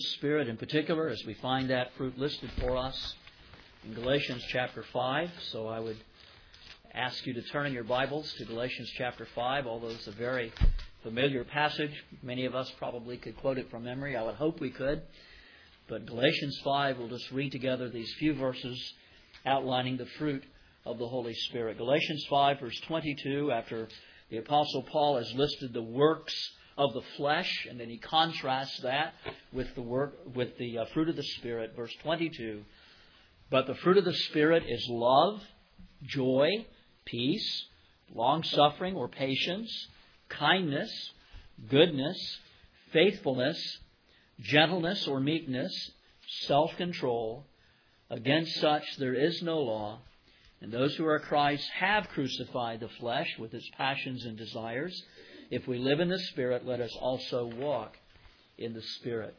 Spirit in particular, as we find that fruit listed for us in Galatians chapter 5. So I would ask you to turn in your Bibles to Galatians chapter 5, although it's a very familiar passage. Many of us probably could quote it from memory. I would hope we could. But Galatians 5, we'll just read together these few verses outlining the fruit of the Holy Spirit. Galatians 5, verse 22, after the Apostle Paul has listed the works of the flesh, and then he contrasts that with the fruit of the Spirit. Verse 22, but the fruit of the Spirit is love, joy, peace, long-suffering or patience, kindness, goodness, faithfulness, gentleness or meekness, self-control. Against such there is no law. And those who are Christ have crucified the flesh with its passions and desires. If we live in the Spirit, let us also walk in the Spirit.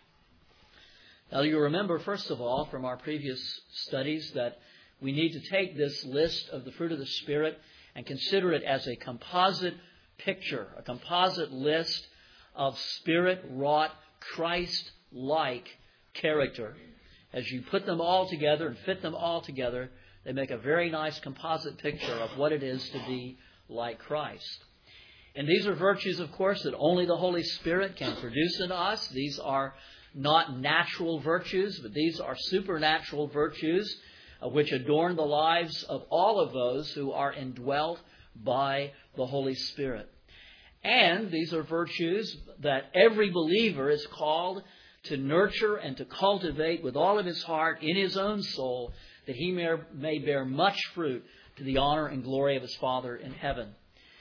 Now you remember, first of all, from our previous studies, that we need to take this list of the fruit of the Spirit and consider it as a composite picture, a composite list of Spirit-wrought, Christ-like character. As you put them all together and fit them all together, they make a very nice composite picture of what it is to be like Christ. And these are virtues, of course, that only the Holy Spirit can produce in us. These are not natural virtues, but these are supernatural virtues which adorn the lives of all of those who are indwelt by the Holy Spirit. And these are virtues that every believer is called to nurture and to cultivate with all of his heart in his own soul, that he may bear much fruit to the honor and glory of his Father in heaven.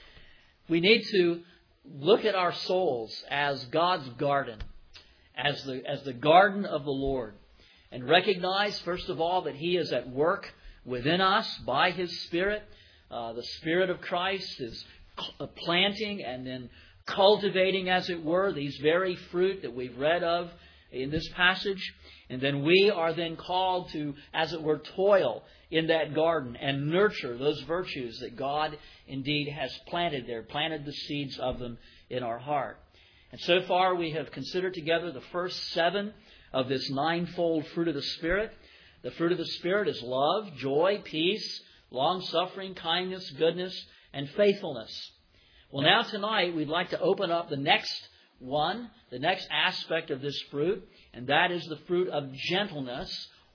We need to look at our souls as God's garden, as the garden of the Lord, and recognize, first of all, that He is at work within us by His Spirit. The Spirit of Christ is planting and then cultivating, as it were, these very fruit that we've read of in this passage. And then we are then called to, as it were, toil in that garden and nurture those virtues that God indeed has planted there, planted the seeds of them in our heart. And so far we have considered together the first 7 of this 9-fold fruit of the Spirit. The fruit of the Spirit is love, joy, peace, long-suffering, kindness, goodness, and faithfulness. Well, now tonight we'd like to open up the next one, the next aspect of this fruit, and that is the fruit of gentleness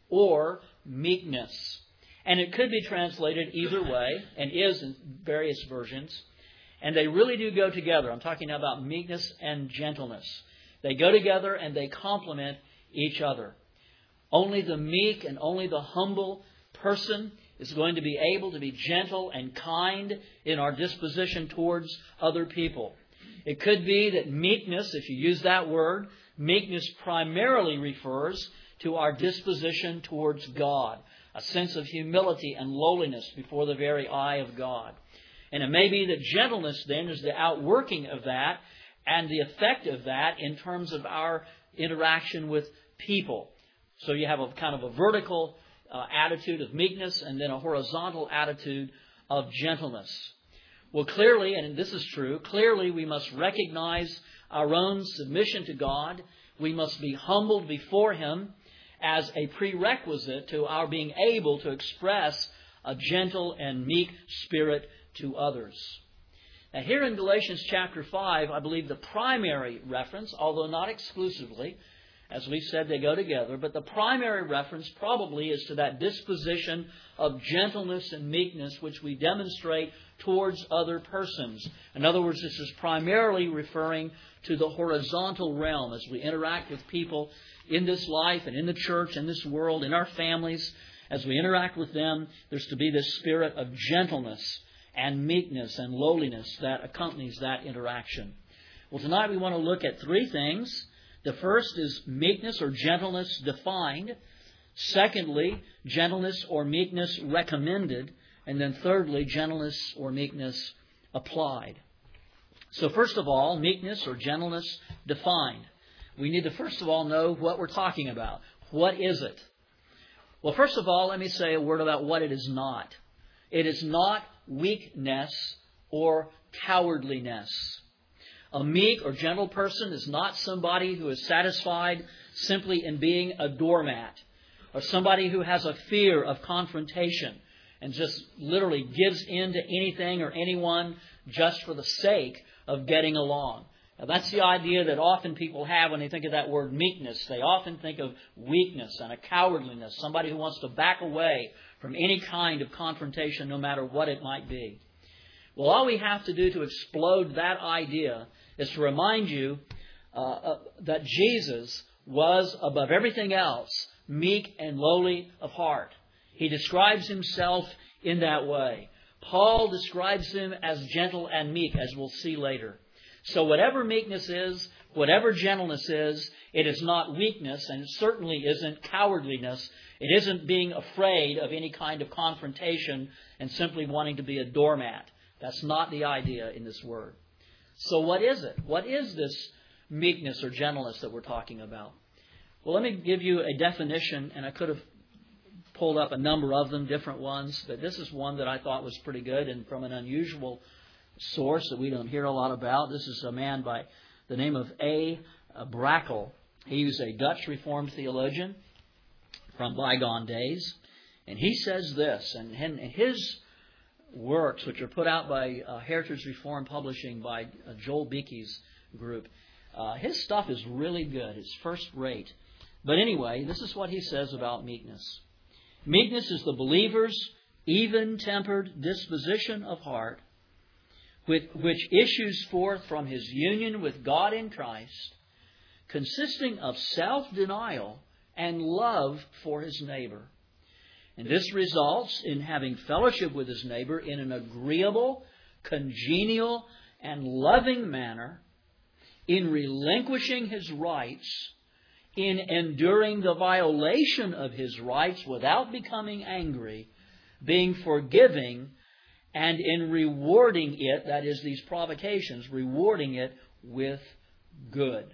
or meekness. And it could be translated either way, and is in various versions. And they really do go together. I'm talking now about meekness and gentleness. They go together and they complement each other. Only the meek and only the humble person is going to be able to be gentle and kind in our disposition towards other people. It could be that meekness, if you use that word, meekness primarily refers to our disposition towards God, a sense of humility and lowliness before the very eye of God. And it may be that gentleness then is the outworking of that and the effect of that in terms of our interaction with people. So you have a kind of a vertical attitude of meekness and then a horizontal attitude of gentleness. Well, clearly, and this is true, clearly we must recognize our own submission to God. We must be humbled before Him as a prerequisite to our being able to express a gentle and meek spirit to others. Now here in Galatians chapter 5, I believe the primary reference, although not exclusively, as we said, they go together, but the primary reference probably is to that disposition of gentleness and meekness which we demonstrate towards other persons. In other words, this is primarily referring to the horizontal realm as we interact with people in this life and in the church, in this world, in our families. As we interact with them, there's to be this spirit of gentleness and meekness and lowliness that accompanies that interaction. Well, tonight we want to look at 3 things. The first is meekness or gentleness defined. Secondly, gentleness or meekness recommended. And then thirdly, gentleness or meekness applied. So first of all, meekness or gentleness defined. We need to first of all know what we're talking about. What is it? Well, first of all, let me say a word about what it is not. It is not weakness or cowardliness. A meek or gentle person is not somebody who is satisfied simply in being a doormat, or somebody who has a fear of confrontation and just literally gives in to anything or anyone just for the sake of getting along. Now, that's the idea that often people have when they think of that word meekness. They often think of weakness and a cowardliness, somebody who wants to back away from any kind of confrontation, no matter what it might be. Well, all we have to do to explode that idea is to remind you that Jesus was, above everything else, meek and lowly of heart. He describes himself in that way. Paul describes him as gentle and meek, as we'll see later. So whatever meekness is, whatever gentleness is, it is not weakness, and it certainly isn't cowardliness. It isn't being afraid of any kind of confrontation and simply wanting to be a doormat. That's not the idea in this word. So what is it? What is this meekness or gentleness that we're talking about? Well, let me give you a definition, and I could have pulled up a number of them, different ones, but this is one that I thought was pretty good and from an unusual source that we don't hear a lot about. This is a man by the name of A. Brakel. He was a Dutch Reformed theologian from bygone days, and he says this, and his works, which are put out by Heritage Reformed Publishing by Joel Beeke's group, his stuff is really good. It's first rate. But anyway, this is what he says about meekness. Meekness is the believer's even-tempered disposition of heart, which issues forth from his union with God in Christ, consisting of self-denial and love for his neighbor. And this results in having fellowship with his neighbor in an agreeable, congenial, and loving manner, in relinquishing his rights, in enduring the violation of his rights without becoming angry, being forgiving, and in rewarding it, that is, these provocations, rewarding it with good.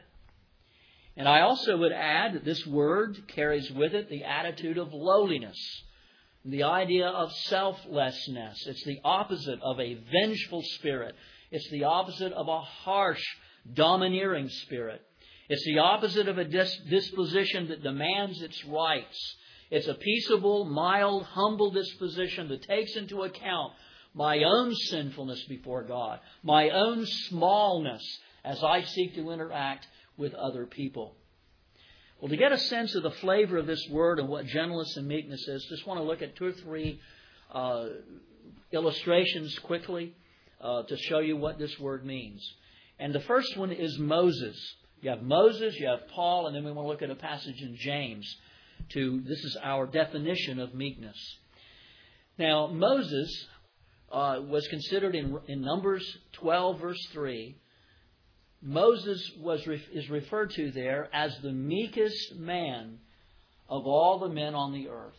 And I also would add that this word carries with it the attitude of lowliness, the idea of selflessness. It's the opposite of a vengeful spirit. It's the opposite of a harsh, domineering spirit. It's the opposite of a disposition that demands its rights. It's a peaceable, mild, humble disposition that takes into account my own sinfulness before God, my own smallness as I seek to interact with other people. Well, to get a sense of the flavor of this word and what gentleness and meekness is, just want to look at 2 or 3 illustrations quickly to show you what this word means. And the first one is Moses. You have Moses, you have Paul, and then we want to look at a passage in James. This is our definition of meekness. Now, Moses was considered in Numbers 12, verse 3. Moses is referred to there as the meekest man of all the men on the earth.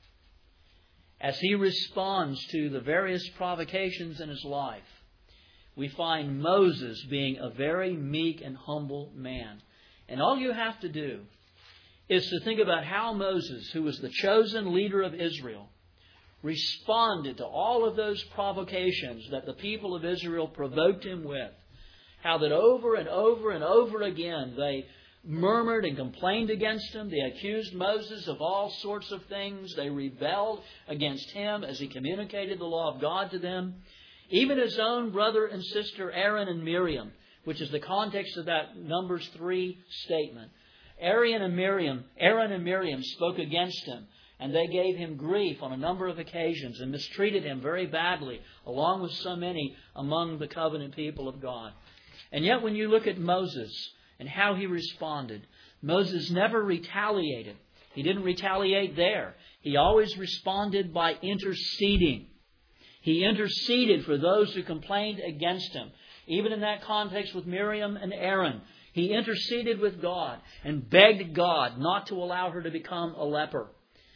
As he responds to the various provocations in his life, we find Moses being a very meek and humble man. And all you have to do is to think about how Moses, who was the chosen leader of Israel, responded to all of those provocations that the people of Israel provoked him with. How that over and over and over again they murmured and complained against him. They accused Moses of all sorts of things. They rebelled against him as he communicated the law of God to them. Even his own brother and sister Aaron and Miriam, which is the context of that Numbers 3 statement. Aaron and Miriam spoke against him, and they gave him grief on a number of occasions and mistreated him very badly, along with so many among the covenant people of God. And yet when you look at Moses and how he responded, Moses never retaliated. He didn't retaliate there. He always responded by interceding. He interceded for those who complained against him. Even in that context with Miriam and Aaron, he interceded with God and begged God not to allow her to become a leper.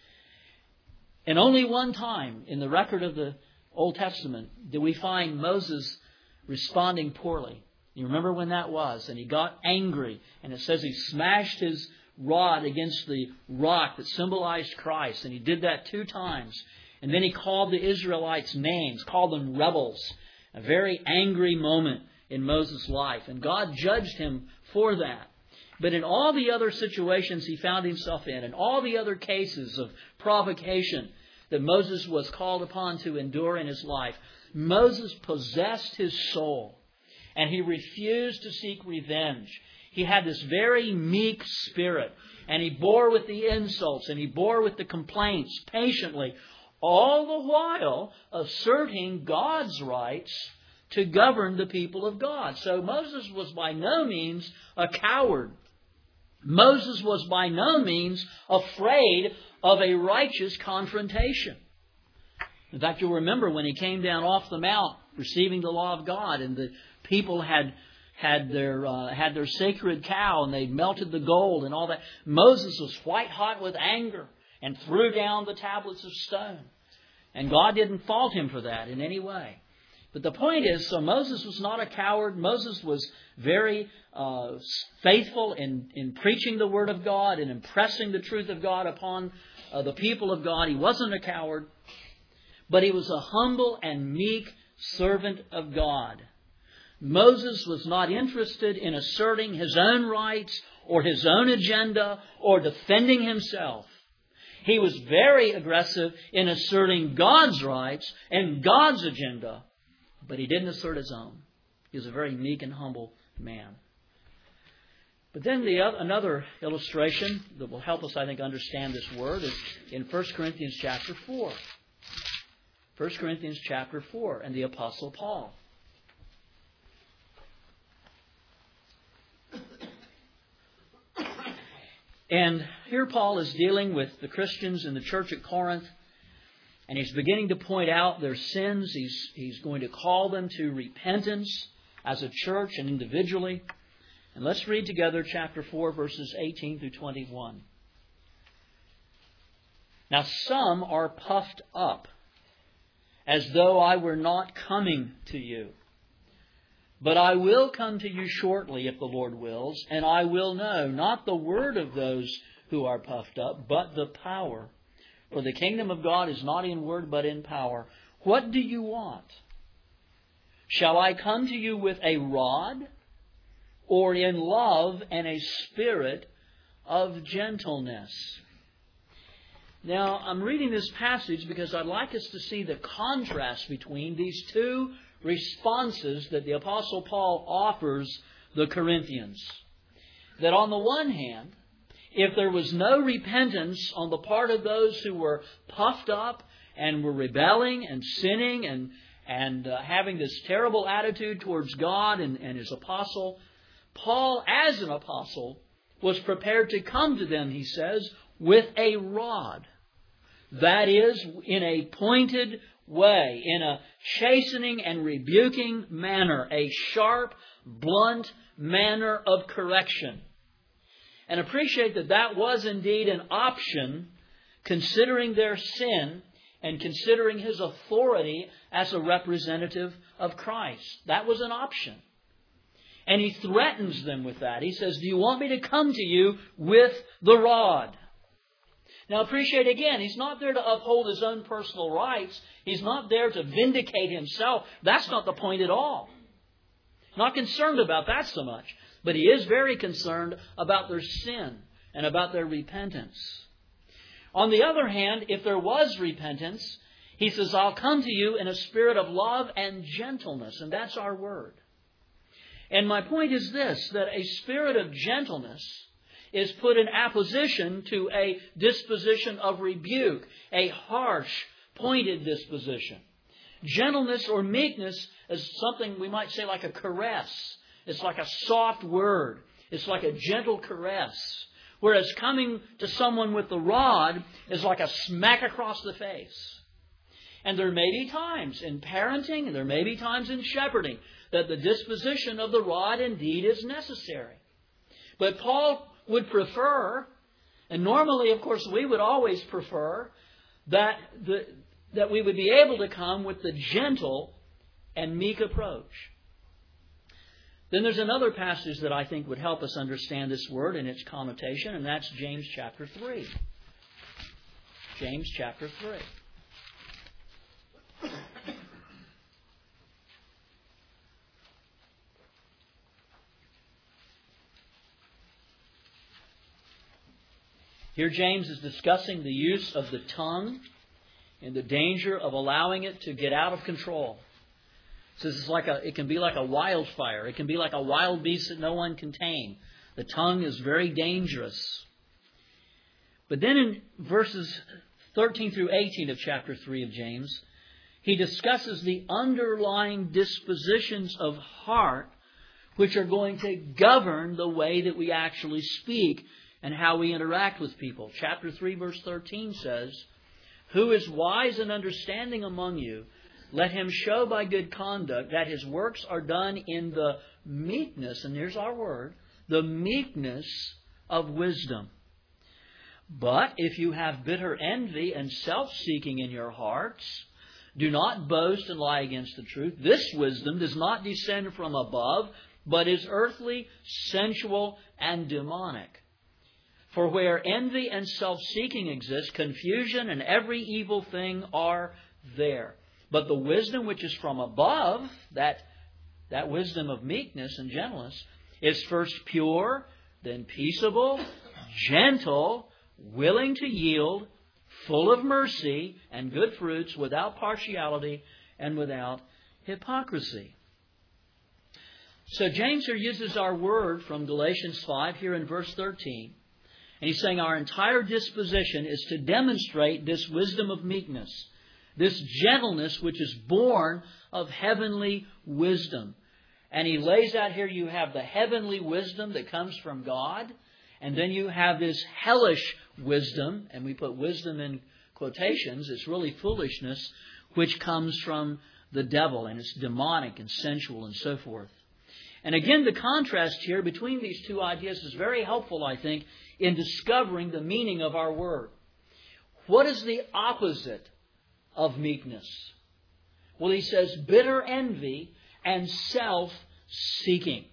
And only one time in the record of the Old Testament do we find Moses responding poorly. You remember when that was? And he got angry. And it says he smashed his rod against the rock that symbolized Christ. And he did that 2 times. And then he called the Israelites names, called them rebels. A very angry moment in Moses' life, and God judged him for that. But in all the other situations he found himself in all the other cases of provocation that Moses was called upon to endure in his life, Moses possessed his soul, and he refused to seek revenge. He had this very meek spirit, and he bore with the insults, and he bore with the complaints patiently, all the while asserting God's rights to govern the people of God. So Moses was by no means a coward. Moses was by no means afraid of a righteous confrontation. In fact, you'll remember when he came down off the mount receiving the law of God, and the people had their sacred cow, and they'd melted the gold and all that. Moses was white hot with anger and threw down the tablets of stone. And God didn't fault him for that in any way. But the point is, so Moses was not a coward. Moses was very faithful in preaching the Word of God and impressing the truth of God upon the people of God. He wasn't a coward, but he was a humble and meek servant of God. Moses was not interested in asserting his own rights or his own agenda or defending himself. He was very aggressive in asserting God's rights and God's agenda, but he didn't assert his own. He was a very meek and humble man. But then another illustration that will help us, I think, understand this word is in 1 Corinthians chapter 4. 1 Corinthians chapter 4 and the Apostle Paul. And here Paul is dealing with the Christians in the church at Corinth, and he's beginning to point out their sins. He's going to call them to repentance as a church and individually. And let's read together chapter 4, verses 18 through 21. Now some are puffed up, as though I were not coming to you. But I will come to you shortly, if the Lord wills, and I will know not the word of those who are puffed up, but the power. For the kingdom of God is not in word, but in power. What do you want? Shall I come to you with a rod, or in love and a spirit of gentleness? Now, I'm reading this passage because I'd like us to see the contrast between these two responses that the Apostle Paul offers the Corinthians. That on the one hand, if there was no repentance on the part of those who were puffed up and were rebelling and sinning and having this terrible attitude towards God and His apostle, Paul, as an apostle, was prepared to come to them, he says, with a rod. That is, in a pointed way, in a chastening and rebuking manner, a sharp, blunt manner of correction. And appreciate that that was indeed an option, considering their sin and considering His authority as a representative of Christ. That was an option. And He threatens them with that. He says, do you want me to come to you with the rod? Now appreciate again, He's not there to uphold His own personal rights. He's not there to vindicate Himself. That's not the point at all. Not concerned about that so much. But He is very concerned about their sin and about their repentance. On the other hand, if there was repentance, He says, I'll come to you in a spirit of love and gentleness. And that's our word. And my point is this, that a spirit of gentleness is put in apposition to a disposition of rebuke, a harsh, pointed disposition. Gentleness or meekness is something we might say like a caress. It's like a soft word. It's like a gentle caress. Whereas coming to someone with the rod is like a smack across the face. And there may be times in parenting, and there may be times in shepherding, that the disposition of the rod indeed is necessary. But Paul would prefer, and normally, of course, we would always prefer, that we would be able to come with the gentle and meek approach. Then there's another passage that I think would help us understand this word and its connotation, and that's James chapter 3. James chapter 3. Here James is discussing the use of the tongue and the danger of allowing it to get out of control. So this is it can be like a wildfire. It can be like a wild beast that no one can tame. The tongue is very dangerous. But then in verses 13 through 18 of chapter 3 of James, he discusses the underlying dispositions of heart which are going to govern the way that we actually speak and how we interact with people. Chapter 3, verse 13 says, "Who is wise and understanding among you? Let him show by good conduct that his works are done in the meekness," and here's our word, the meekness of wisdom. "But if you have bitter envy and self-seeking in your hearts, do not boast and lie against the truth. This wisdom does not descend from above, but is earthly, sensual, and demonic. For where envy and self-seeking exist, confusion and every evil thing are there. But the wisdom which is from above," that wisdom of meekness and gentleness, "is first pure, then peaceable, gentle, willing to yield, full of mercy and good fruits, without partiality and without hypocrisy." So James here uses our word from Galatians 5 here in verse 13. And he's saying our entire disposition is to demonstrate this wisdom of meekness, this gentleness which is born of heavenly wisdom. And he lays out here, you have the heavenly wisdom that comes from God, and then you have this hellish wisdom, and we put wisdom in quotations, it's really foolishness, which comes from the devil, and it's demonic and sensual and so forth. And again, the contrast here between these two ideas is very helpful, I think, in discovering the meaning of our word. What is the opposite of meekness? Well, he says bitter envy and self-seeking.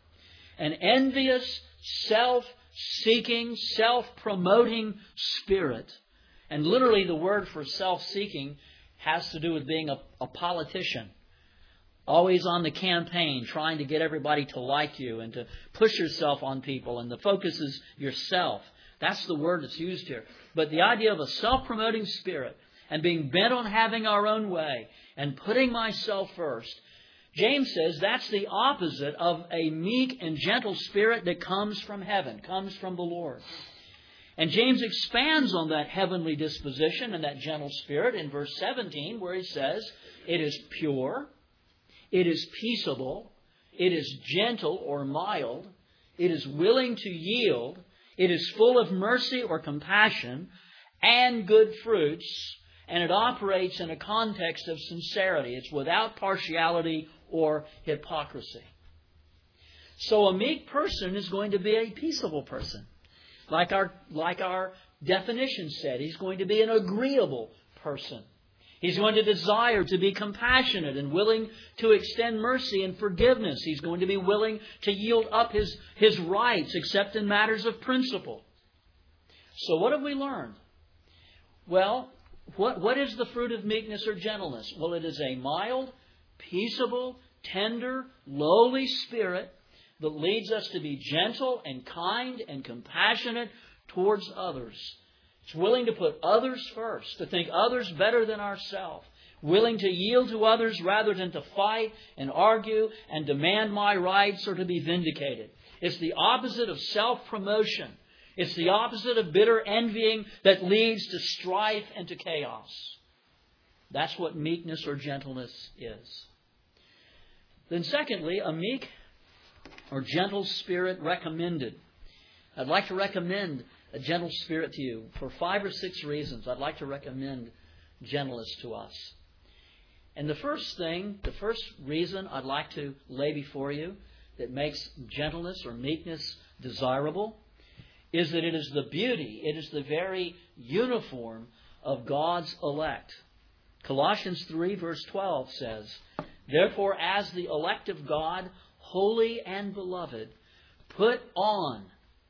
An envious, self-seeking, self-promoting spirit. And literally the word for self-seeking has to do with being a politician. Always on the campaign, trying to get everybody to like you and to push yourself on people. And the focus is yourself. That's the word that's used here. But the idea of a self-promoting spirit and being bent on having our own way and putting myself first, James says that's the opposite of a meek and gentle spirit that comes from heaven, comes from the Lord. And James expands on that heavenly disposition and that gentle spirit in verse 17, where he says, "It is pure, it is peaceable, it is gentle or mild, it is willing to yield, it is full of mercy or compassion and good fruits, and it operates in a context of sincerity. It's without partiality or hypocrisy." So a meek person is going to be a peaceable person. Like our definition said, he's going to be an agreeable person. He's going to desire to be compassionate and willing to extend mercy and forgiveness. He's going to be willing to yield up his rights, except in matters of principle. So what have we learned? Well, what is the fruit of meekness or gentleness? Well, it is a mild, peaceable, tender, lowly spirit that leads us to be gentle and kind and compassionate towards others. It's willing to put others first, to think others better than ourselves, willing to yield to others rather than to fight and argue and demand my rights or to be vindicated. It's the opposite of self-promotion. It's the opposite of bitter envying that leads to strife and to chaos. That's what meekness or gentleness is. Then secondly, a meek or gentle spirit recommended. I'd like to recommend a gentle spirit to you. For 5 or 6 reasons, I'd like to recommend gentleness to us. And the first reason I'd like to lay before you that makes gentleness or meekness desirable is that it is the beauty, it is the very uniform of God's elect. Colossians 3 verse 12 says, "Therefore, as the elect of God, holy and beloved, put on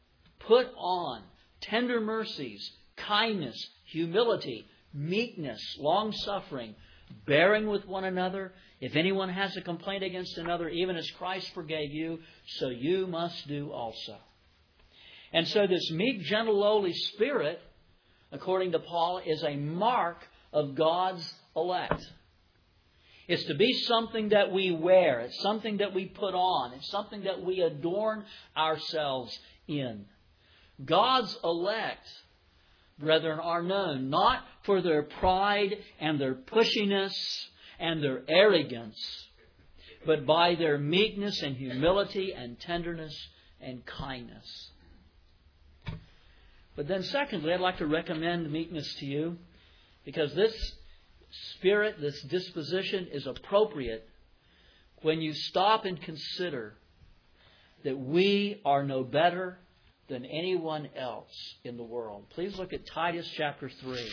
tender mercies, kindness, humility, meekness, long-suffering, bearing with one another. If anyone has a complaint against another, even as Christ forgave you, so you must do also." And so this meek, gentle, lowly spirit, according to Paul, is a mark of God's elect. It's to be something that we wear. It's something that we put on. It's something that we adorn ourselves in. God's elect, brethren, are known not for their pride and their pushiness and their arrogance, but by their meekness and humility and tenderness and kindness. But then secondly, I'd like to recommend meekness to you, because this spirit, this disposition is appropriate when you stop and consider that we are no better than anyone else in the world. Please look at Titus chapter 3.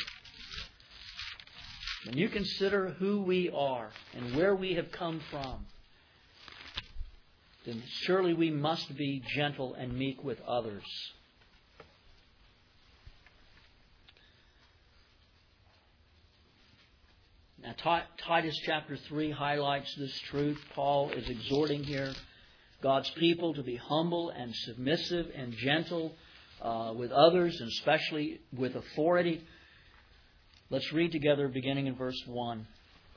When you consider who we are and where we have come from, then surely we must be gentle and meek with others. Now, Titus chapter 3 highlights this truth. Paul is exhorting here God's people to be humble and submissive and gentle with others, and especially with authority. Let's read together beginning in verse 1.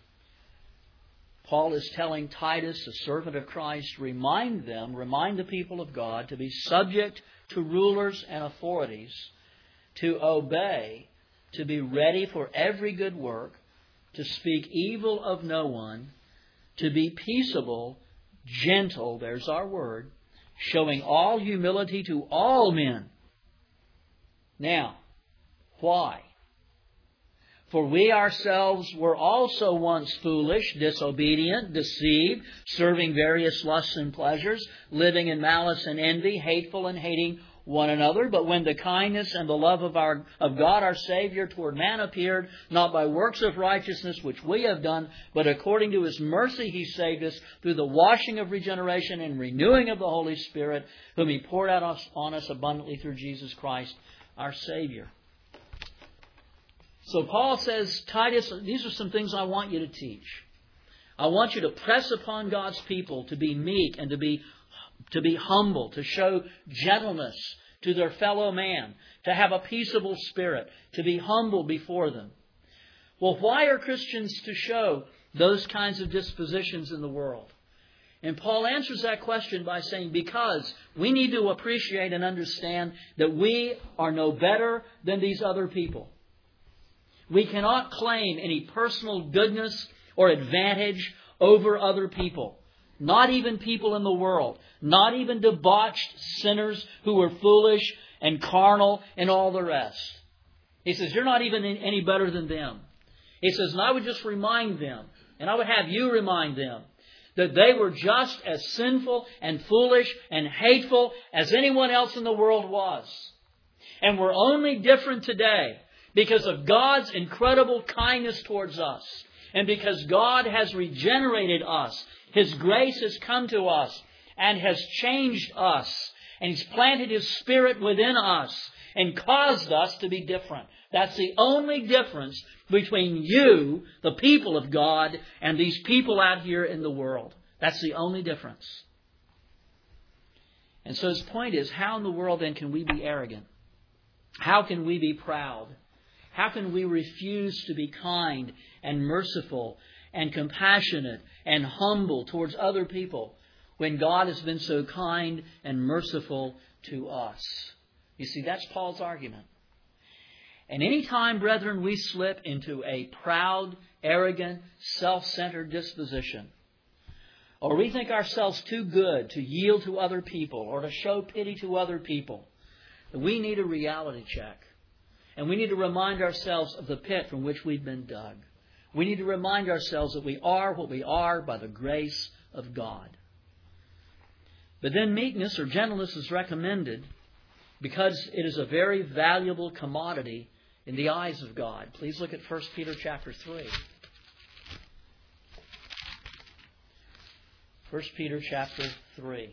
Paul is telling Titus, a servant of Christ, remind the people of God to be subject to rulers and authorities, to obey, to be ready for every good work, to speak evil of no one, to be peaceable, gentle, there's our word, showing all humility to all men. Now, why? For we ourselves were also once foolish, disobedient, deceived, serving various lusts and pleasures, living in malice and envy, hateful and hating one another. But when the kindness and the love of God our Savior toward man appeared, not by works of righteousness which we have done, but according to His mercy He saved us through the washing of regeneration and renewing of the Holy Spirit, whom He poured out on us abundantly through Jesus Christ our Savior. So Paul says, Titus, these are some things I want you to teach. I want you to press upon God's people to be meek and to be humble, to show gentleness to their fellow man, to have a peaceable spirit, to be humble before them. Well, why are Christians to show those kinds of dispositions in the world? And Paul answers that question by saying, because we need to appreciate and understand that we are no better than these other people. We cannot claim any personal goodness or advantage over other people. Not even people in the world. Not even debauched sinners who were foolish and carnal and all the rest. He says, you're not even any better than them. He says, and I would just remind them, and I would have you remind them, that they were just as sinful and foolish and hateful as anyone else in the world was. And we're only different today because of God's incredible kindness towards us. And because God has regenerated us. His grace has come to us and has changed us. And He's planted His Spirit within us and caused us to be different. That's the only difference between you, the people of God, and these people out here in the world. That's the only difference. And so his point is, how in the world then can we be arrogant? How can we be proud? How can we refuse to be kind and merciful and compassionate and humble towards other people when God has been so kind and merciful to us? You see, that's Paul's argument. And any time, brethren, we slip into a proud, arrogant, self-centered disposition, or we think ourselves too good to yield to other people or to show pity to other people, we need a reality check. And we need to remind ourselves of the pit from which we've been dug. We need to remind ourselves that we are what we are by the grace of God. But then meekness or gentleness is recommended because it is a very valuable commodity in the eyes of God. Please look at 1 Peter chapter 3. 1 Peter chapter 3.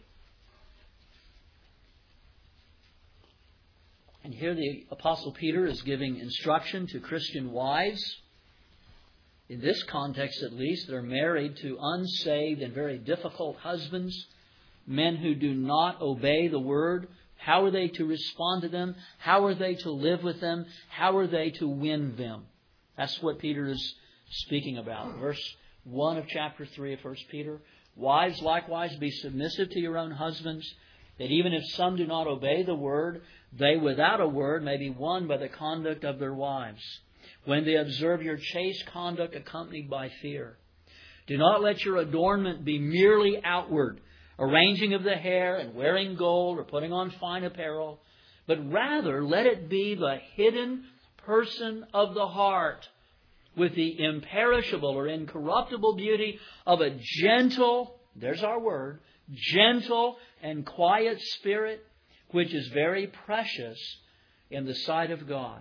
And here the Apostle Peter is giving instruction to Christian wives. In this context at least, they're married to unsaved and very difficult husbands, men who do not obey the word How are they to respond to them? How are they to live with them? How are they to win them? That's what Peter is speaking about. Verse 1 of chapter 3 of 1 Peter. Wives, likewise, be submissive to your own husbands, that even if some do not obey the word, they without a word may be won by the conduct of their wives, when they observe your chaste conduct accompanied by fear. Do not let your adornment be merely outward, arranging of the hair and wearing gold or putting on fine apparel, but rather let it be the hidden person of the heart, with the imperishable or incorruptible beauty of a gentle, there's our word, gentle and quiet spirit, which is very precious in the sight of God.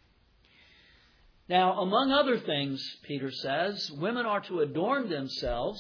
Now, among other things, Peter says, women are to adorn themselves.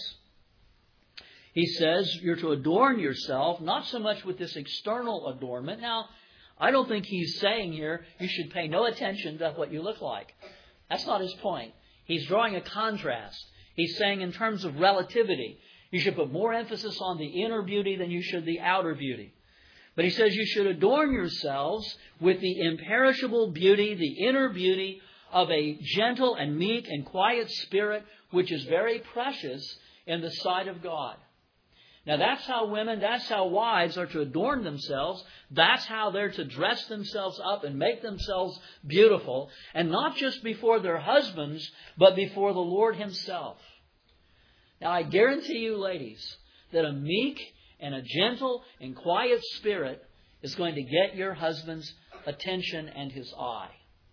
He says you're to adorn yourself, not so much with this external adornment. Now, I don't think he's saying here you should pay no attention to what you look like. That's not his point. He's drawing a contrast. He's saying in terms of relativity, you should put more emphasis on the inner beauty than you should the outer beauty. But he says you should adorn yourselves with the imperishable beauty, the inner beauty of a gentle and meek and quiet spirit, which is very precious in the sight of God. Now that's how women, that's how wives are to adorn themselves. That's how they're to dress themselves up and make themselves beautiful. And not just before their husbands, but before the Lord Himself. Now I guarantee you, ladies, that a meek and a gentle and quiet spirit is going to get your husband's attention and his eye.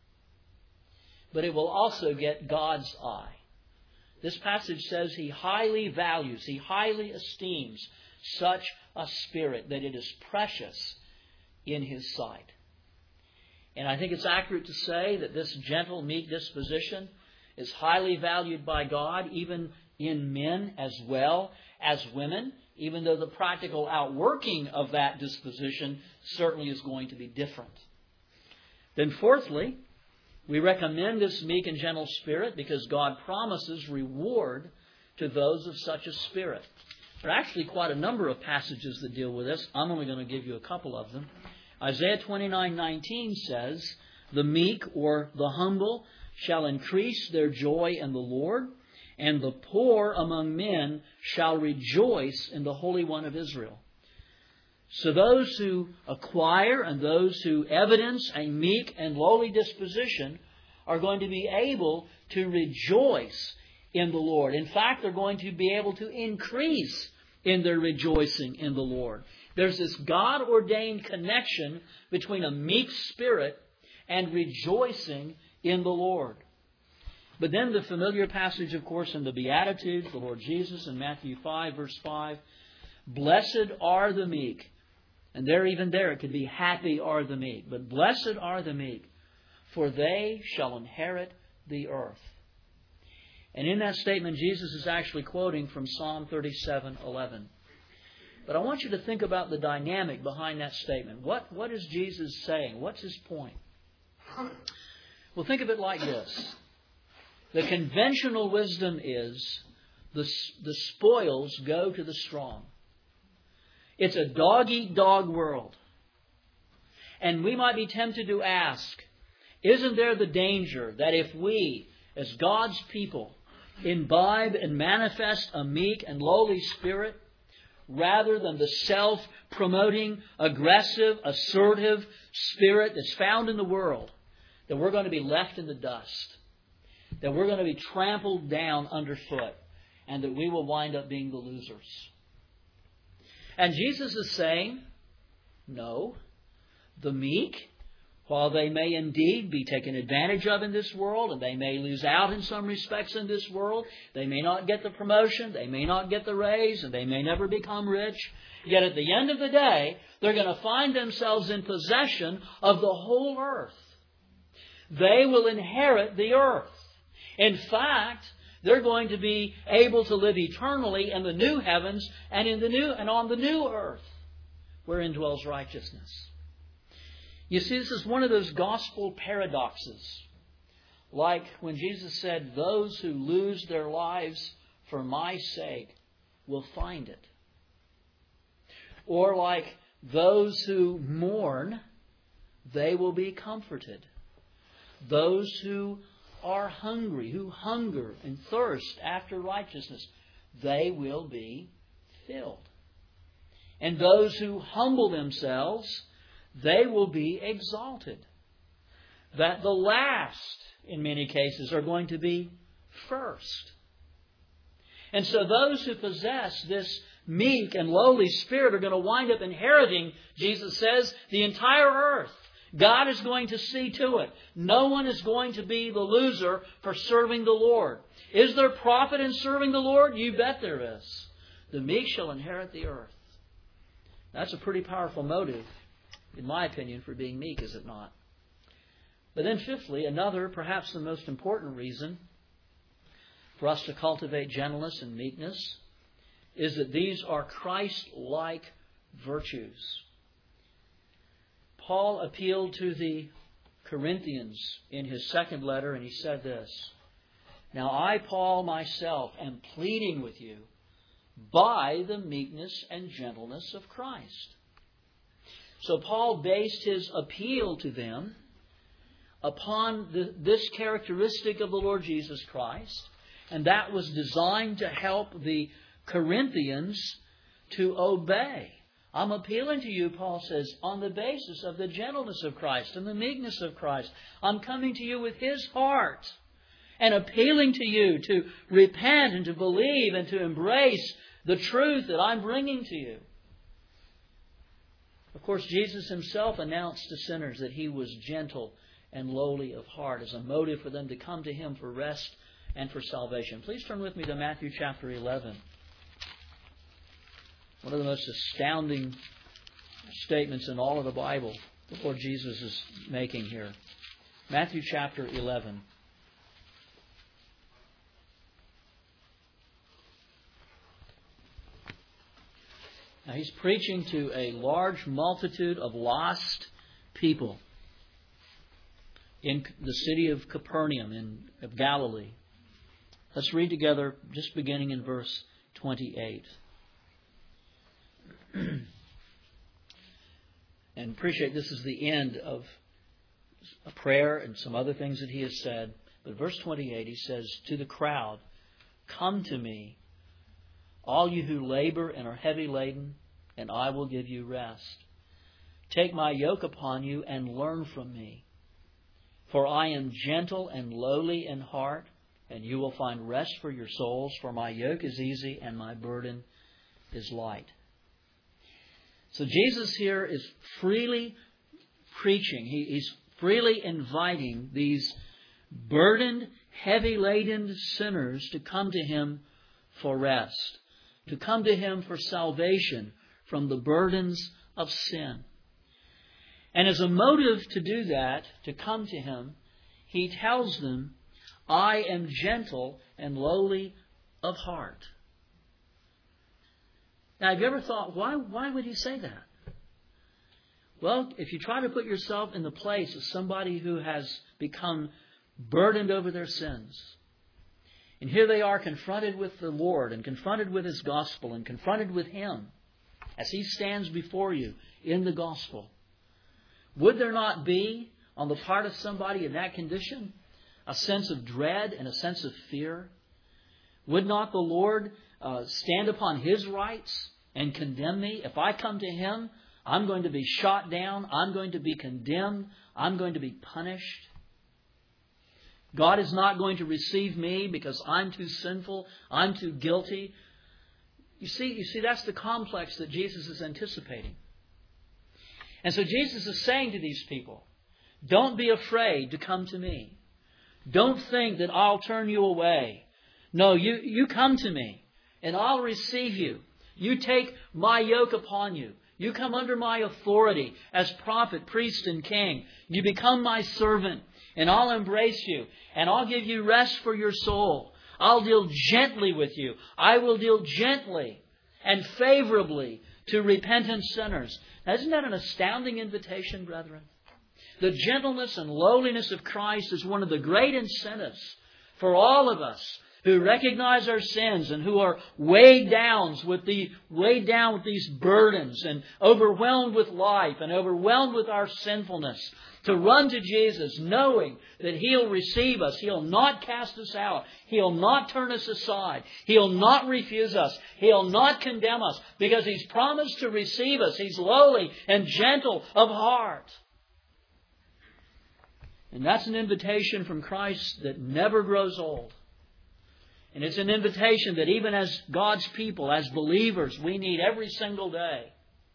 But it will also get God's eye. This passage says He highly values, He highly esteems such a spirit, that it is precious in His sight. And I think it's accurate to say that this gentle, meek disposition is highly valued by God, even in men as well as women, even though the practical outworking of that disposition certainly is going to be different. Then fourthly, we recommend this meek and gentle spirit because God promises reward to those of such a spirit. There are actually quite a number of passages that deal with this. I'm only going to give you a couple of them. Isaiah 29:19 says, "The meek or the humble shall increase their joy in the Lord, and the poor among men shall rejoice in the Holy One of Israel." So those who acquire and those who evidence a meek and lowly disposition are going to be able to rejoice in the Lord. In fact, they're going to be able to increase in their rejoicing in the Lord. There's this God-ordained connection between a meek spirit and rejoicing in the Lord. But then the familiar passage, of course, in the Beatitudes, the Lord Jesus in Matthew 5, verse 5, "Blessed are the meek." And even there it could be happy are the meek. But blessed are the meek, for they shall inherit the earth. And in that statement, Jesus is actually quoting from Psalm 37:11. But I want you to think about the dynamic behind that statement. What is Jesus saying? What's His point? Well, think of it like this. The conventional wisdom is the spoils go to the strong. It's a dog-eat-dog world. And we might be tempted to ask, isn't there the danger that if we, as God's people, imbibe and manifest a meek and lowly spirit, rather than the self-promoting, aggressive, assertive spirit that's found in the world, that we're going to be left in the dust, that we're going to be trampled down underfoot, and that we will wind up being the losers? And Jesus is saying, no, the meek, while they may indeed be taken advantage of in this world, and they may lose out in some respects in this world, they may not get the promotion, they may not get the raise, and they may never become rich, yet at the end of the day, they're going to find themselves in possession of the whole earth. They will inherit the earth. In fact, they're going to be able to live eternally in the new heavens and on the new earth, wherein dwells righteousness. You see, this is one of those gospel paradoxes. Like when Jesus said, "Those who lose their lives for my sake will find it." Or like Those who mourn, they will be comforted. Those who are hungry, who hunger and thirst after righteousness, they will be filled. And those who humble themselves, they will be exalted. That the last, in many cases, are going to be first. And so those who possess this meek and lowly spirit are going to wind up inheriting, Jesus says, the entire earth. God is going to see to it. No one is going to be the loser for serving the Lord. Is there profit in serving the Lord? You bet there is. The meek shall inherit the earth. That's a pretty powerful motive, in my opinion, for being meek, is it not? But then fifthly, another, perhaps the most important reason for us to cultivate gentleness and meekness is that these are Christ-like virtues. Paul appealed to the Corinthians in his second letter, and he said this, "Now I, Paul, myself, am pleading with you by the meekness and gentleness of Christ." So Paul based his appeal to them upon this characteristic of the Lord Jesus Christ, and that was designed to help the Corinthians to obey. I'm appealing to you, Paul says, on the basis of the gentleness of Christ and the meekness of Christ. I'm coming to you with His heart and appealing to you to repent and to believe and to embrace the truth that I'm bringing to you. Of course, Jesus Himself announced to sinners that He was gentle and lowly of heart as a motive for them to come to Him for rest and for salvation. Please turn with me to Matthew chapter 11. One of the most astounding statements in all of the Bible the Lord Jesus is making here. Matthew chapter 11. Now He's preaching to a large multitude of lost people in the city of Capernaum of Galilee. Let's read together, just beginning in verse 28. And appreciate this is the end of a prayer and some other things that He has said. But verse 28, He says, "To the crowd, come to me, all you who labor and are heavy laden, and I will give you rest. Take my yoke upon you and learn from me. For I am gentle and lowly in heart, and you will find rest for your souls. For my yoke is easy and my burden is light." So Jesus here is freely preaching. He's freely inviting these burdened, heavy-laden sinners to come to Him for rest, to come to Him for salvation from the burdens of sin. And as a motive to do that, to come to Him, He tells them, "I am gentle and lowly of heart." Now, have you ever thought, why would He say that? Well, if you try to put yourself in the place of somebody who has become burdened over their sins, and here they are confronted with the Lord and confronted with His gospel and confronted with Him as He stands before you in the gospel, would there not be, on the part of somebody in that condition, a sense of dread and a sense of fear? Would not the Lord stand upon His rights and condemn me? If I come to Him, I'm going to be shot down. I'm going to be condemned. I'm going to be punished. God is not going to receive me because I'm too sinful. I'm too guilty. You see, that's the complex that Jesus is anticipating. And so Jesus is saying to these people, don't be afraid to come to me. Don't think that I'll turn you away. No, you come to me and I'll receive you. You take my yoke upon you. You come under my authority as prophet, priest, and king. You become my servant and I'll embrace you and I'll give you rest for your soul. I'll deal gently with you. I will deal gently and favorably to repentant sinners. Now, isn't that an astounding invitation, brethren? The gentleness and lowliness of Christ is one of the great incentives for all of us who recognize our sins and who are weighed down with these burdens and overwhelmed with life and overwhelmed with our sinfulness, to run to Jesus knowing that He'll receive us. He'll not cast us out. He'll not turn us aside. He'll not refuse us. He'll not condemn us because He's promised to receive us. He's lowly and gentle of heart. And that's an invitation from Christ that never grows old. And it's an invitation that even as God's people, as believers, we need every single day.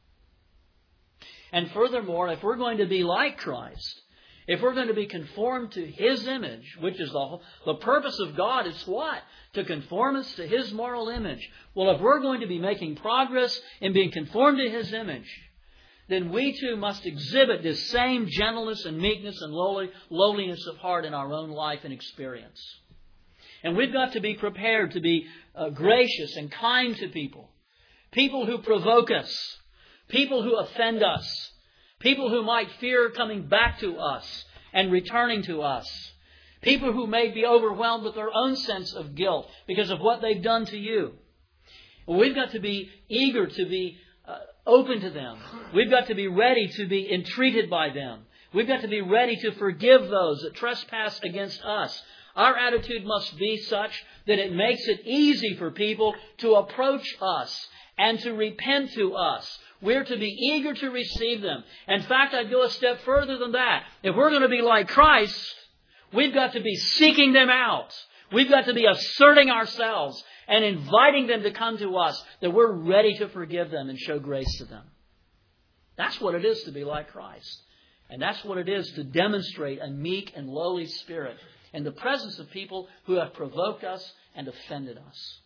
And furthermore, if we're going to be like Christ, if we're going to be conformed to His image, which is the purpose of God, is what? To conform us to His moral image. Well, if we're going to be making progress in being conformed to His image, then we too must exhibit this same gentleness and meekness and lowliness of heart in our own life and experience. And we've got to be prepared to be gracious and kind to people. People who provoke us. People who offend us. People who might fear coming back to us and returning to us. People who may be overwhelmed with their own sense of guilt because of what they've done to you. Well, we've got to be eager to be open to them. We've got to be ready to be entreated by them. We've got to be ready to forgive those that trespass against us. Our attitude must be such that it makes it easy for people to approach us and to repent to us. We're to be eager to receive them. In fact, I'd go a step further than that. If we're going to be like Christ, we've got to be seeking them out. We've got to be asserting ourselves and inviting them to come to us, that we're ready to forgive them and show grace to them. That's what it is to be like Christ. And that's what it is to demonstrate a meek and lowly spirit in the presence of people who have provoked us and offended us.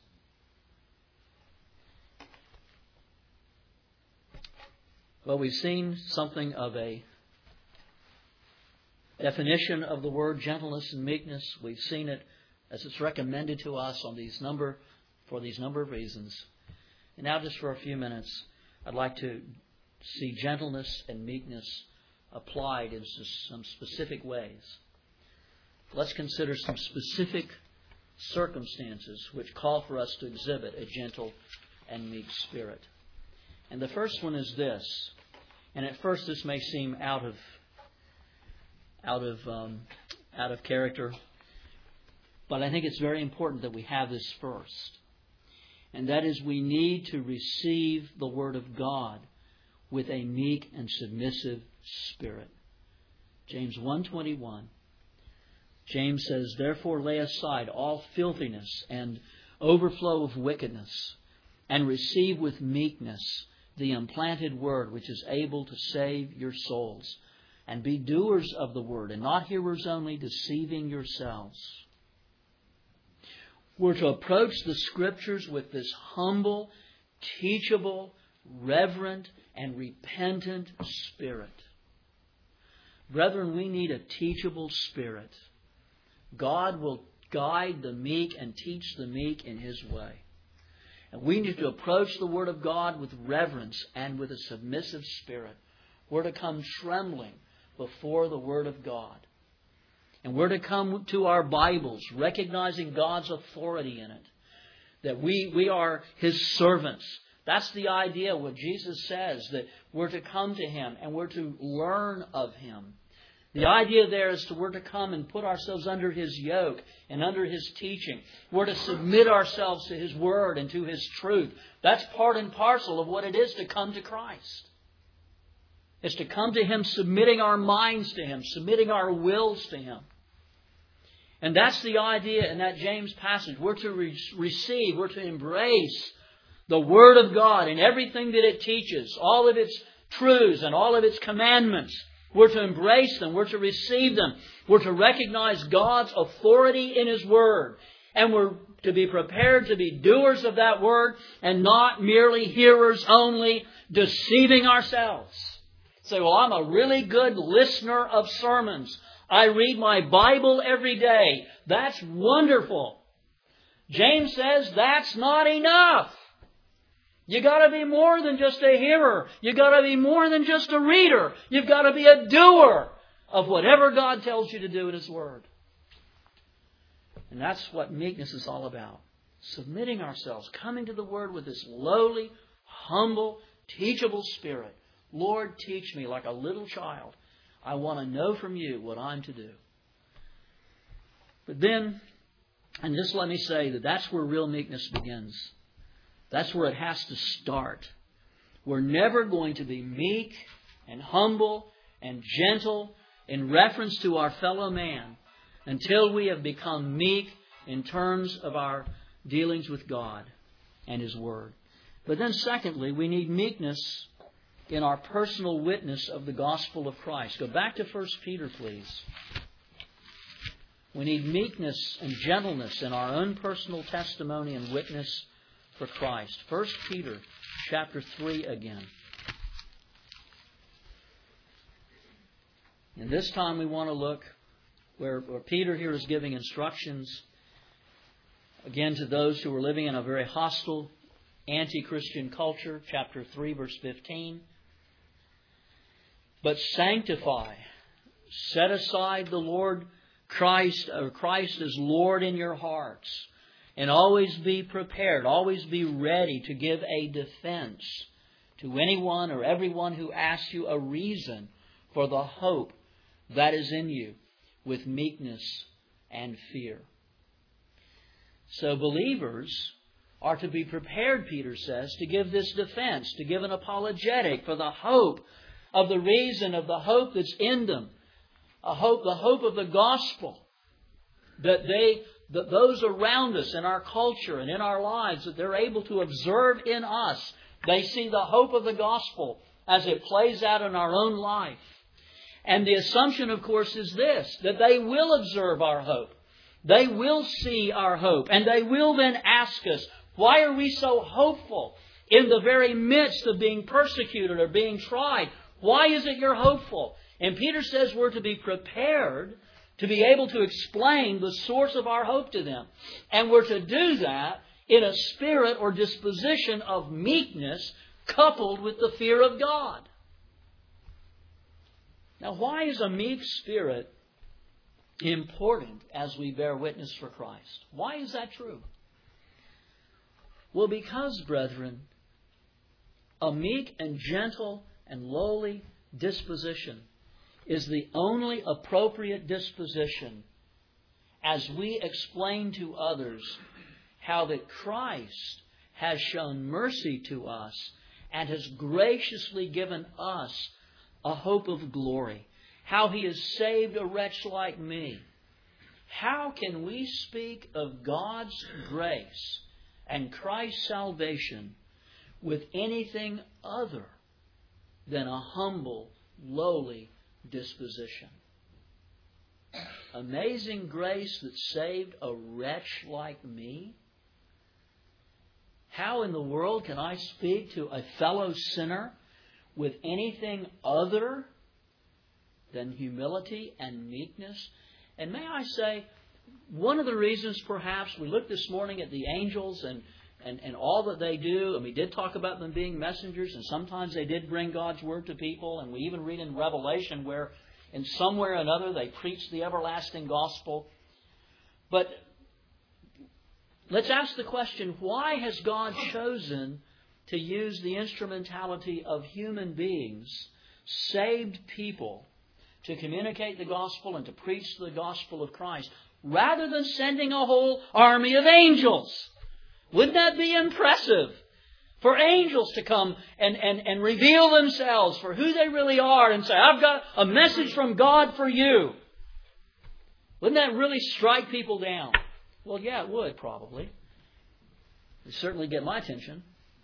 Well, we've seen something of a definition of the word gentleness and meekness. We've seen it as it's recommended to us for these number of reasons. And now, just for a few minutes, I'd like to see gentleness and meekness applied in some specific ways. Let's consider some specific circumstances which call for us to exhibit a gentle and meek spirit. And the first one is this. And at first this may seem out of character, but I think it's very important that we have this first. And that is, we need to receive the Word of God with a meek and submissive spirit. James 1:21. James says, "Therefore lay aside all filthiness and overflow of wickedness, and receive with meekness the implanted word which is able to save your souls. And be doers of the word, and not hearers only, deceiving yourselves." We're to approach the Scriptures with this humble, teachable, reverent, and repentant spirit. Brethren, we need a teachable spirit. God will guide the meek and teach the meek in His way. And we need to approach the Word of God with reverence and with a submissive spirit. We're to come trembling before the Word of God. And we're to come to our Bibles recognizing God's authority in it. That we are His servants. That's the idea, what Jesus says, that we're to come to Him and we're to learn of Him. The idea there is we're to come and put ourselves under His yoke and under His teaching. We're to submit ourselves to His Word and to His truth. That's part and parcel of what it is to come to Christ. It's to come to Him submitting our minds to Him, submitting our wills to Him. And that's the idea in that James passage. We're to receive, we're to embrace the Word of God and everything that it teaches, all of its truths and all of its commandments. We're to embrace them. We're to receive them. We're to recognize God's authority in His Word. And we're to be prepared to be doers of that Word and not merely hearers only, deceiving ourselves. Say, well, I'm a really good listener of sermons. I read my Bible every day. That's wonderful. James says that's not enough. You got to be more than just a hearer. You got to be more than just a reader. You've got to be a doer of whatever God tells you to do in His Word. And that's what meekness is all about. Submitting ourselves, coming to the Word with this lowly, humble, teachable spirit. Lord, teach me like a little child. I want to know from You what I'm to do. But then, and just let me say that that's where real meekness begins. That's where it has to start. We're never going to be meek and humble and gentle in reference to our fellow man until we have become meek in terms of our dealings with God and His Word. But then secondly, we need meekness in our personal witness of the gospel of Christ. Go back to 1 Peter, please. We need meekness and gentleness in our own personal testimony and witness for Christ. 1 Peter chapter 3 again. And this time we want to look where Peter here is giving instructions again to those who are living in a very hostile, anti-Christian culture. Chapter 3, verse 15. But sanctify, set aside the Lord Christ, or Christ as Lord in your hearts, and always be prepared, always be ready to give a defense to anyone or everyone who asks you a reason for the hope that is in you with meekness and fear. So believers are to be prepared, Peter says, to give this defense, to give an apologetic for the hope of the reason of the hope that's in them. The hope of the gospel. That those around us in our culture and in our lives, that they're able to observe in us. They see the hope of the gospel as it plays out in our own life. And the assumption, of course, is this, that they will observe our hope. They will see our hope. And they will then ask us, why are we so hopeful in the very midst of being persecuted or being tried? Why is it you're hopeful? And Peter says we're to be prepared to be able to explain the source of our hope to them. And we're to do that in a spirit or disposition of meekness coupled with the fear of God. Now, why is a meek spirit important as we bear witness for Christ? Why is that true? Well, because, brethren, a meek and gentle and lowly disposition is the only appropriate disposition as we explain to others how that Christ has shown mercy to us and has graciously given us a hope of glory. How He has saved a wretch like me. How can we speak of God's grace and Christ's salvation with anything other than a humble, lowly disposition? Amazing grace that saved a wretch like me? How in the world can I speak to a fellow sinner with anything other than humility and meekness? And may I say, one of the reasons perhaps we looked this morning at the angels and all that they do, and we did talk about them being messengers, and sometimes they did bring God's Word to people, and we even read in Revelation where in some way or another they preach the everlasting gospel. But let's ask the question, why has God chosen to use the instrumentality of human beings, saved people, to communicate the gospel and to preach the gospel of Christ, rather than sending a whole army of angels? Wouldn't that be impressive? For angels to come and reveal themselves for who they really are and say, I've got a message from God for you. Wouldn't that really strike people down? Well, yeah, it would probably. It would certainly get my attention.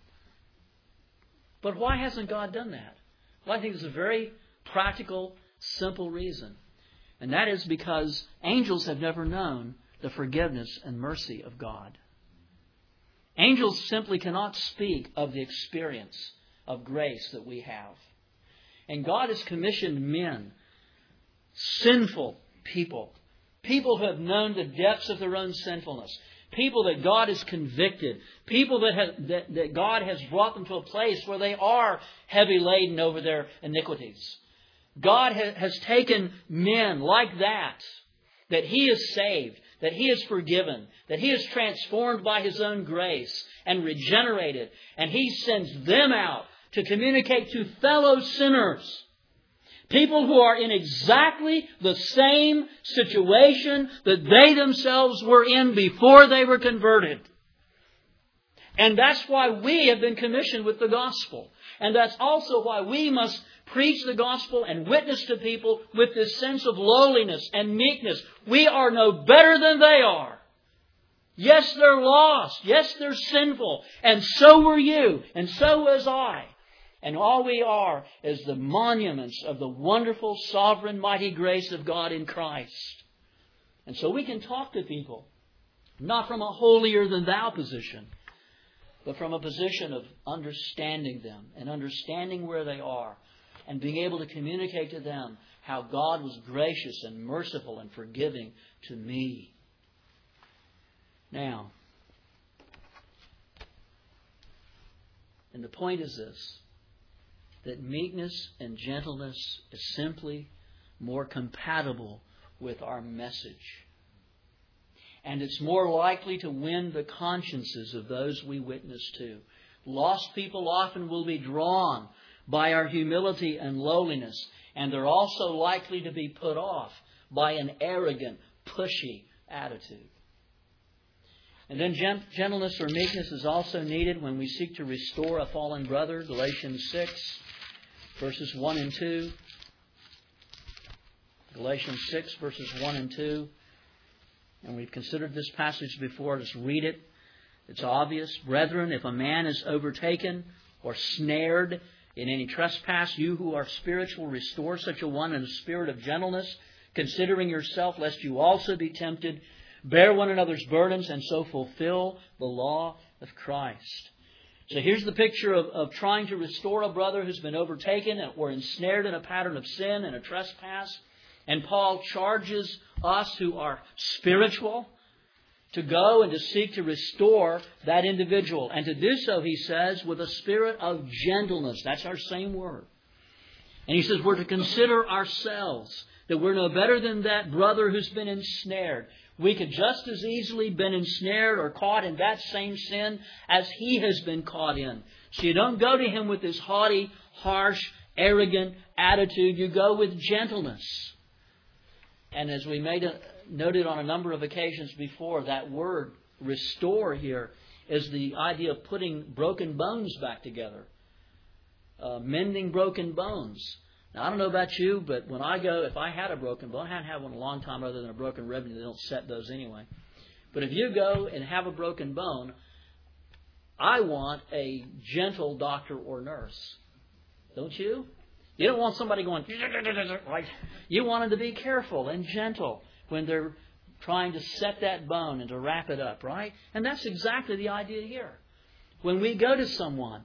But why hasn't God done that? Well, I think there's a very practical, simple reason. And that is because angels have never known the forgiveness and mercy of God. Angels simply cannot speak of the experience of grace that we have. And God has commissioned men, sinful people, people who have known the depths of their own sinfulness, people that God has convicted, people that God has brought them to a place where they are heavy laden over their iniquities. God has taken men like that He has saved, that He is forgiven, that He is transformed by His own grace and regenerated, and He sends them out to communicate to fellow sinners. People who are in exactly the same situation that they themselves were in before they were converted. And that's why we have been commissioned with the gospel. And that's also why we must preach the gospel and witness to people with this sense of lowliness and meekness. We are no better than they are. Yes, they're lost. Yes, they're sinful. And so were you. And so was I. And all we are is the monuments of the wonderful, sovereign, mighty grace of God in Christ. And so we can talk to people, not from a holier-than-thou position, but from a position of understanding them and understanding where they are and being able to communicate to them how God was gracious and merciful and forgiving to me. Now, and the point is this, that meekness and gentleness is simply more compatible with our message. And it's more likely to win the consciences of those we witness to. Lost people often will be drawn by our humility and lowliness, and they're also likely to be put off by an arrogant, pushy attitude. And then gentleness or meekness is also needed when we seek to restore a fallen brother. Galatians 6, verses 1 and 2. Galatians 6, verses 1 and 2. And we've considered this passage before. Just read it. It's obvious. Brethren, if a man is overtaken or snared in any trespass, you who are spiritual, restore such a one in a spirit of gentleness, considering yourself, lest you also be tempted. Bear one another's burdens, and so fulfill the law of Christ. So here's the picture of trying to restore a brother who's been overtaken or ensnared in a pattern of sin and a trespass. And Paul charges us who are spiritual to go and to seek to restore that individual. And to do so, he says, with a spirit of gentleness. That's our same word. And he says we're to consider ourselves, that we're no better than that brother who's been ensnared. We could just as easily been ensnared or caught in that same sin as he has been caught in. So you don't go to him with this haughty, harsh, arrogant attitude. You go with gentleness. And as we noted on a number of occasions before, that word restore here is the idea of putting broken bones back together. Mending broken bones. Now, I don't know about you, but when I go, if I had a broken bone, I haven't had one in a long time other than a broken rib, and they don't set those anyway. But if you go and have a broken bone, I want a gentle doctor or nurse. Don't you? You don't want somebody going, like, you want them to be careful and gentle when they're trying to set that bone and to wrap it up, right? And that's exactly the idea here. When we go to someone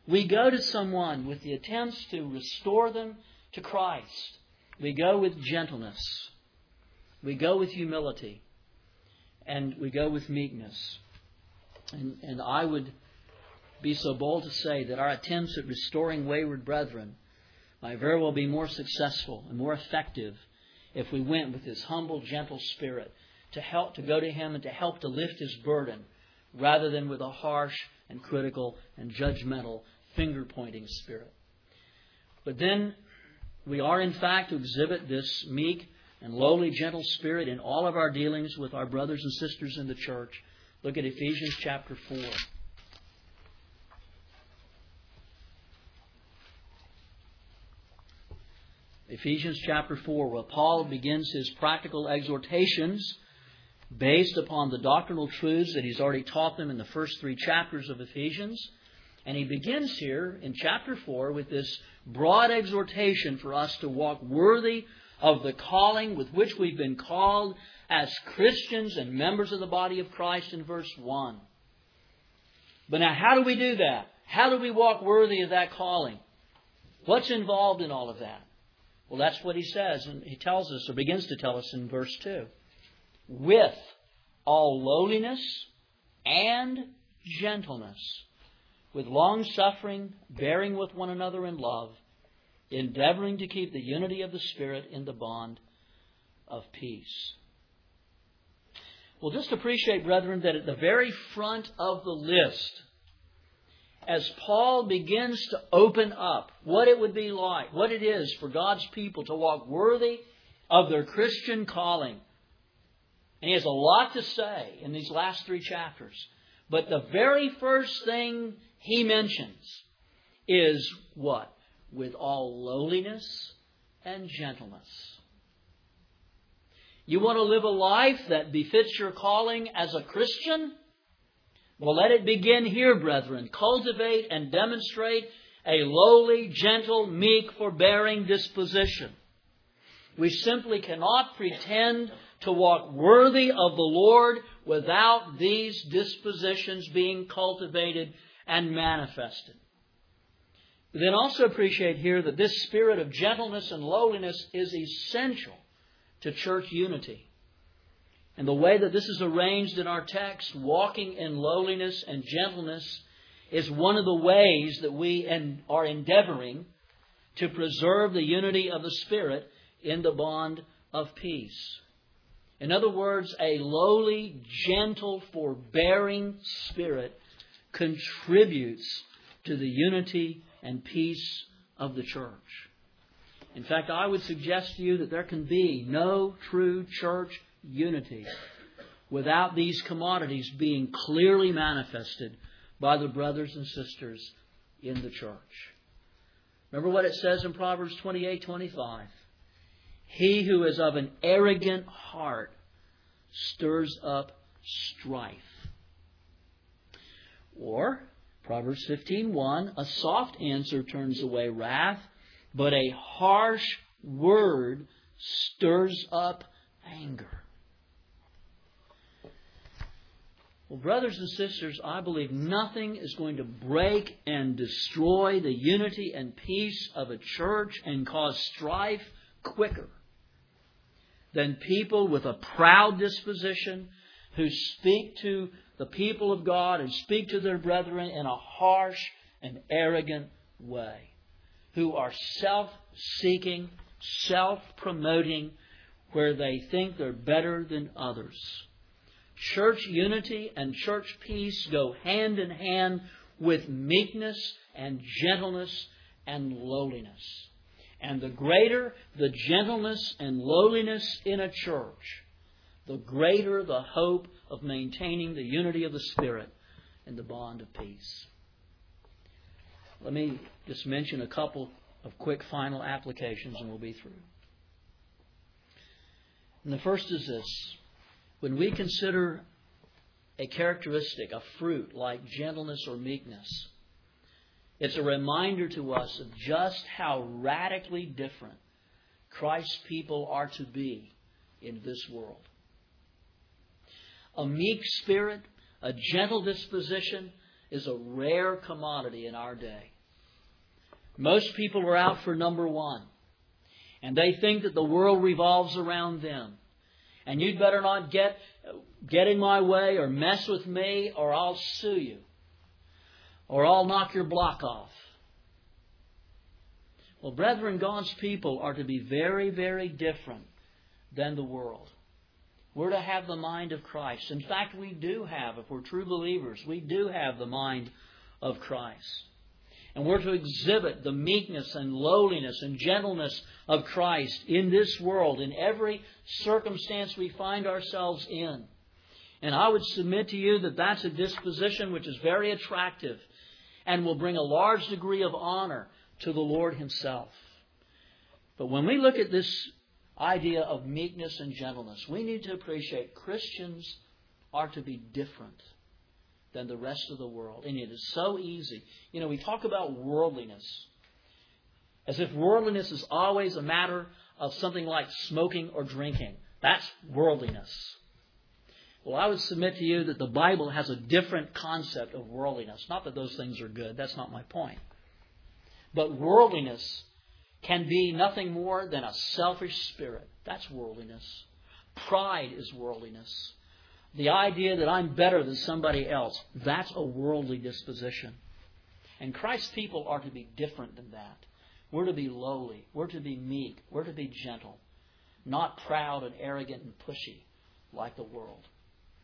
with the attempts to restore them to Christ. We go with gentleness. We go with humility. And we go with meekness. And I would be so bold to say that our attempts at restoring wayward brethren might very well be more successful and more effective if we went with this humble, gentle spirit to go to him and to help to lift his burden, rather than with a harsh and critical and judgmental finger-pointing spirit. But then we are, in fact, to exhibit this meek and lowly, gentle spirit in all of our dealings with our brothers and sisters in the church. Look at Ephesians chapter 4. Ephesians chapter 4, where Paul begins his practical exhortations based upon the doctrinal truths that he's already taught them in the first 3 chapters of Ephesians. And he begins here in chapter 4 with this broad exhortation for us to walk worthy of the calling with which we've been called as Christians and members of the body of Christ in verse 1. But now, how do we do that? How do we walk worthy of that calling? What's involved in all of that? Well, that's what he says, and he tells us, or begins to tell us in verse 2. With all lowliness and gentleness, with long-suffering, bearing with one another in love, endeavoring to keep the unity of the Spirit in the bond of peace. Well, just appreciate, brethren, that at the very front of the list, as Paul begins to open up what it would be like, what it is for God's people to walk worthy of their Christian calling. And he has a lot to say in these last 3 chapters. But the very first thing he mentions is what? With all lowliness and gentleness. You want to live a life that befits your calling as a Christian? Well, let it begin here, brethren. Cultivate and demonstrate a lowly, gentle, meek, forbearing disposition. We simply cannot pretend to walk worthy of the Lord without these dispositions being cultivated and manifested. But then also appreciate here that this spirit of gentleness and lowliness is essential to church unity. And the way that this is arranged in our text, walking in lowliness and gentleness, is one of the ways that we are endeavoring to preserve the unity of the Spirit in the bond of peace. In other words, a lowly, gentle, forbearing spirit contributes to the unity and peace of the church. In fact, I would suggest to you that there can be no true church unity without these commodities being clearly manifested by the brothers and sisters in the church. Remember what it says in Proverbs 28:25. He who is of an arrogant heart stirs up strife. Or, Proverbs 15:1, a soft answer turns away wrath, but a harsh word stirs up anger. Well, brothers and sisters, I believe nothing is going to break and destroy the unity and peace of a church and cause strife quicker than people with a proud disposition who speak to the people of God and speak to their brethren in a harsh and arrogant way, who are self-seeking, self-promoting, where they think they're better than others. Church unity and church peace go hand in hand with meekness and gentleness and lowliness. And the greater the gentleness and lowliness in a church, the greater the hope of maintaining the unity of the Spirit and the bond of peace. Let me just mention a couple of quick final applications and we'll be through. And the first is this. When we consider a characteristic, a fruit like gentleness or meekness, it's a reminder to us of just how radically different Christ's people are to be in this world. A meek spirit, a gentle disposition is a rare commodity in our day. Most people are out for number one, and they think that the world revolves around them. And you'd better not get in my way or mess with me or I'll sue you. Or I'll knock your block off. Well, brethren, God's people are to be very, very different than the world. We're to have the mind of Christ. In fact, we do have, if we're true believers, we do have the mind of Christ. And we're to exhibit the meekness and lowliness and gentleness of Christ in this world, in every circumstance we find ourselves in. And I would submit to you that that's a disposition which is very attractive and will bring a large degree of honor to the Lord Himself. But when we look at this idea of meekness and gentleness, we need to appreciate Christians are to be different than the rest of the world. And it is so easy. You know, we talk about worldliness as if worldliness is always a matter of something like smoking or drinking. That's worldliness. Well, I would submit to you that the Bible has a different concept of worldliness. Not that those things are good. That's not my point. But worldliness can be nothing more than a selfish spirit. That's worldliness. Pride is worldliness. The idea that I'm better than somebody else, that's a worldly disposition. And Christ's people are to be different than that. We're to be lowly. We're to be meek. We're to be gentle. Not proud and arrogant and pushy like the world.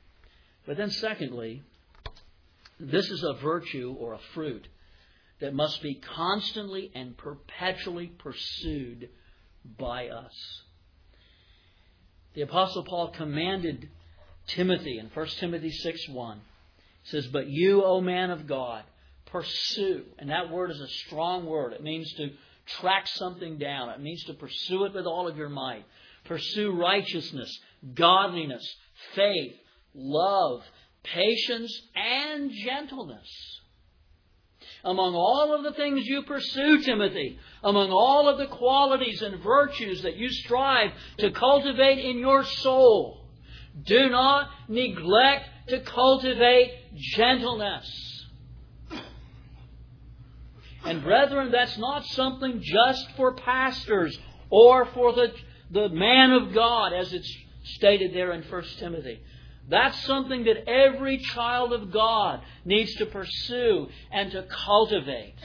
But then secondly, this is a virtue or a fruit that must be constantly and perpetually pursued by us. The Apostle Paul commanded Timothy in 1 Timothy 6:1. It says, "But you, O man of God, pursue." And that word is a strong word. It means to track something down. It means to pursue it with all of your might. Pursue righteousness, godliness, faith, love, patience, and gentleness. Among all of the things you pursue, Timothy, among all of the qualities and virtues that you strive to cultivate in your soul, do not neglect to cultivate gentleness. And brethren, that's not something just for pastors or for the man of God, as it's stated there in 1 Timothy. That's something that every child of God needs to pursue and to cultivate.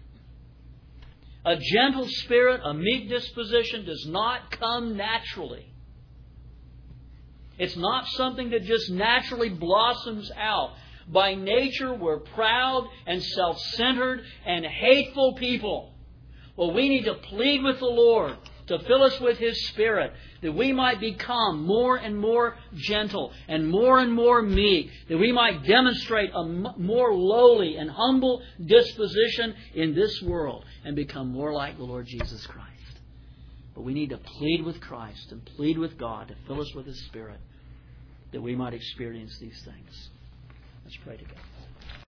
A gentle spirit, a meek disposition does not come naturally. It's not something that just naturally blossoms out. By nature, we're proud and self-centered and hateful people. Well, we need to plead with the Lord to fill us with His Spirit, that we might become more and more gentle and more meek, that we might demonstrate a more lowly and humble disposition in this world and become more like the Lord Jesus Christ. But we need to plead with Christ and plead with God to fill us with His Spirit, that we might experience these things. Let's pray together.